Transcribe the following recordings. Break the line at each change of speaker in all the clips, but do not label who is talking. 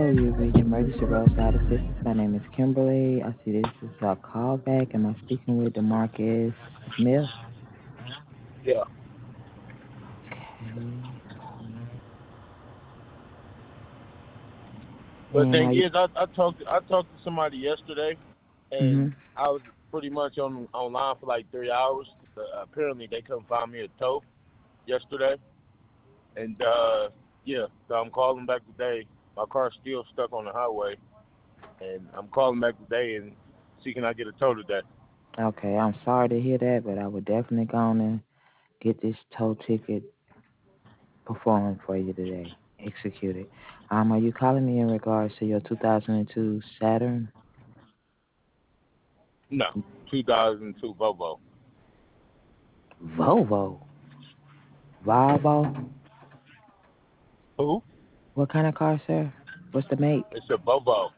You've reached emergency roadside assistance. My name is Kimberly. I see this is a callback. Am I speaking with Demarcus Smith?
Yeah.
Okay.
But
And
thing
are you?
is, I talked to somebody yesterday, and
Mm-hmm.
I was pretty much online for like 3 hours. Apparently, they couldn't find me a tow yesterday, and yeah, so I'm calling back today. My car's still stuck on the highway, and I'm calling back today and see can I get a tow today.
Okay, I'm sorry to hear that, but I would definitely go on and get this tow ticket performed for you today, executed. Are you calling me in regards to your 2002 Saturn
No, 2002 Volvo.
Volvo? Volvo?
Who?
What kind of car, sir? What's the make?
It's a Volvo.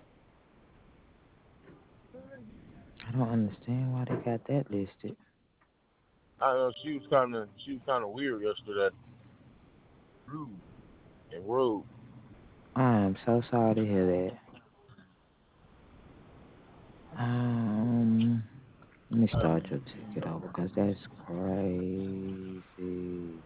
I don't understand why they got that listed.
I know she was kind of weird yesterday. Rude and rude.
I am so sorry to hear that. Um, Let me start your ticket over because that's crazy.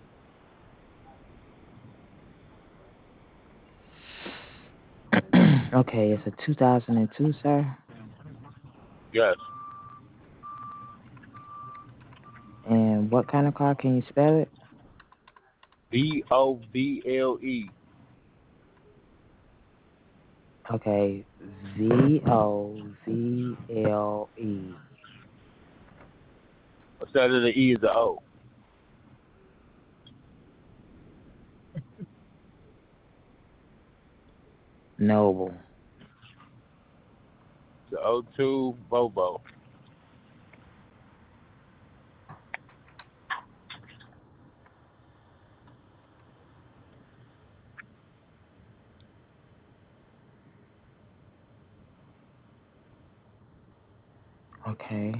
Okay, it's a 2002, sir.
Yes.
And what kind of car? Can you spell it?
VOVLE.
Okay, VOVLE.
Instead of the E is the O.
Noble.
The O2 Volvo.
Okay.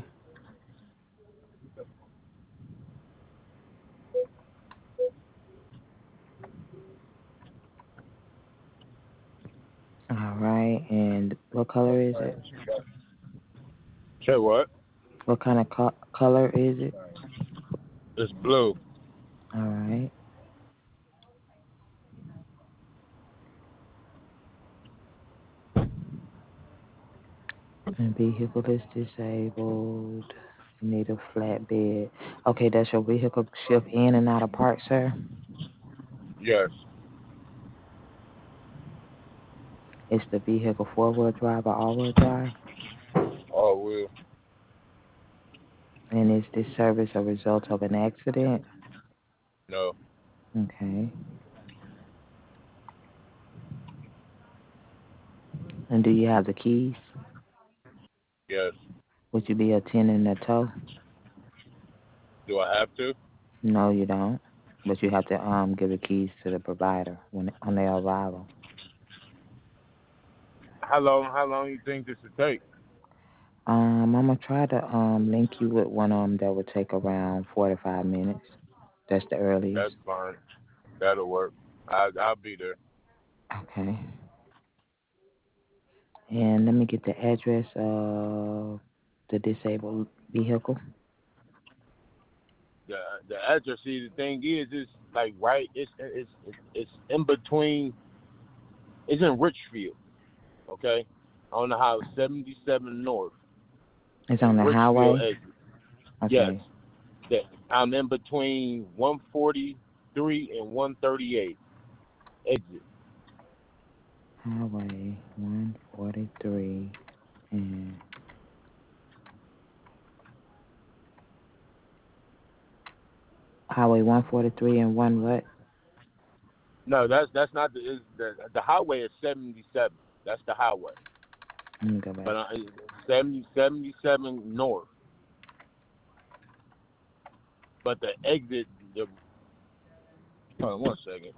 All right. And what color is it?
Say what?
What kind of color is it?
It's blue.
All right. And vehicle is disabled. You need a flatbed. Okay, does your vehicle shift in and out of park, sir?
Yes.
Is the vehicle four-wheel drive or all-wheel drive?
All wheel.
And is this service a result of an accident?
No.
Okay. And do you have the keys?
Yes.
Would you be attending the tow?
Do I have to?
No, you don't. But you have to give the keys to the provider when on their arrival.
How long you think this would take?
I'm gonna try to link you with one of them that would take around 45 minutes. That's the earliest.
That's fine. That'll work. I'll be there.
Okay. And let me get the address of the disabled vehicle.
The the address. See, the thing is, it's like right. It's in between. It's in Richfield. Okay, on the Highway 77 North
It's on
and
the
Richfield
highway.
exit. Yes.
Okay.
That I'm in between 143 and 138 exit.
Highway 143 and Highway 143 and one what?
No, that's not the highway is 77. That's the highway.
Let me go back.
But 77 north. But the exit, the hold on 1 second.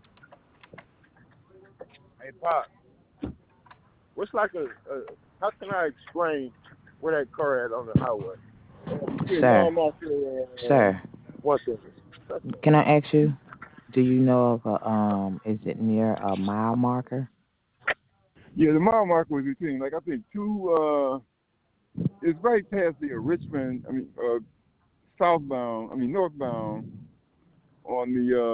Hey, Pop, what's like how can I explain where that car at on the highway? Yeah, no,
Sir,
I'm not sure. 1 second.
can I ask you, do you know of a is it near a mile marker?
Yeah, the mile marker was between, like, I think two. It's right past the Richmond. I mean, southbound. I mean, northbound on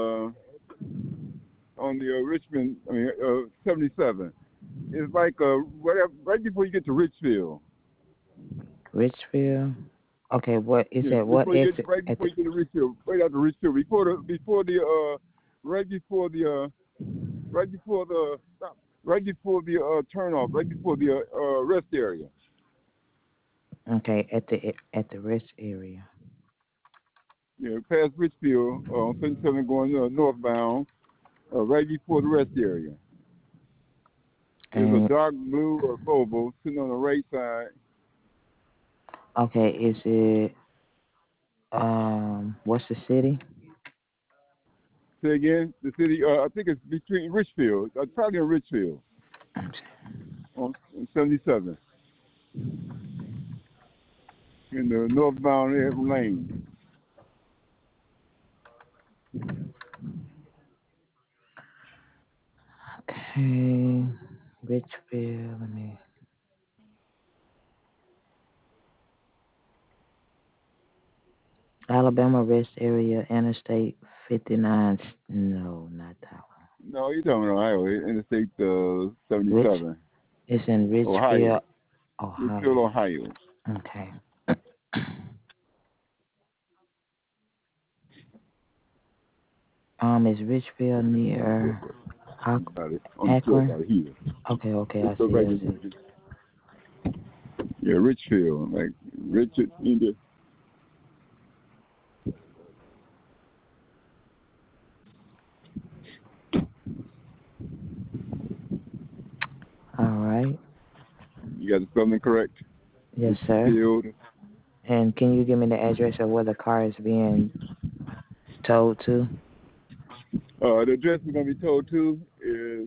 the Richmond. I mean, 77. It's like right before you get to Richfield.
Richfield. Okay, what is
Yeah,
that? What exit
right
at
before
the?
you get to Richfield, right after Richfield, right before the right before the stop, right before the turn off, right before the rest area.
Okay, at the rest area.
Yeah, past Richfield on 77 going northbound, right before the rest area. There's a
And
dark blue or Volvo sitting on the right side.
okay, is it what's the city?
Say again, the city. I think it's between Richfield. Probably in Richfield on 77 in the northbound lane.
Okay, Richfield. Let me. Alabama rest area, Interstate 59. No, not that one.
No, you're talking Ohio, Interstate
Rich.
77,
It's in
Ohio.
Richfield,
Richfield,
Ohio.
Ohio.
Okay. Is Richfield near
On the floor
Akron?
about here.
Okay, I
It's
see,
right
I
here.
see.
Yeah, Richfield, like Richard in the.
All right.
You got the spelling correct.
Yes, sir.
Richfield.
And can you give me the address of where the car is being towed to?
The address we're gonna be told to is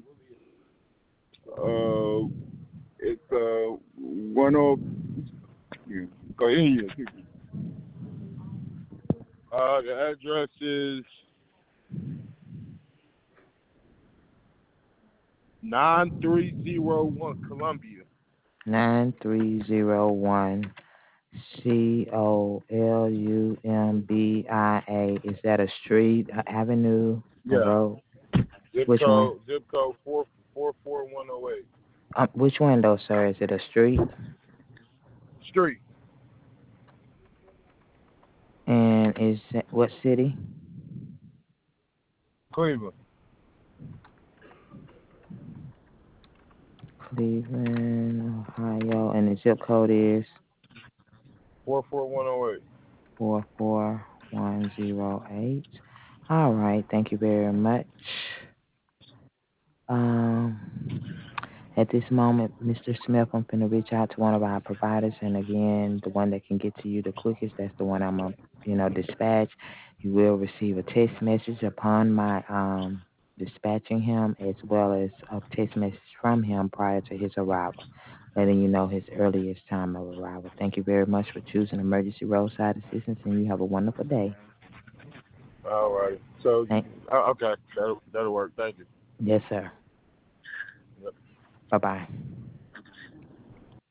uh it's 10. Yeah. Go ahead. Yeah.
The address is 9301 Columbia.
9301 Columbia. Is that a street, a avenue, a
Yeah.
road? Which one?
Zip code 44108.
Which one though, sir? Is it a street?
Street.
And is what city?
Cleveland.
Cleveland, Ohio, and the zip code is
44108.
44108. All right, thank you very much. Um, at this moment, Mr. Smith, I'm going to reach out to one of our providers, and again, the one that can get to you the quickest, that's the one I'm going to, dispatch. You will receive a text message upon my dispatching him, as well as a text message from him prior to his arrival, letting you know his earliest time of arrival. Thank you very much for choosing emergency roadside assistance, and you have a wonderful day.
All right. So,
Thank-
okay. That'll work. Thank you.
yes, sir.
Yep.
Bye-bye.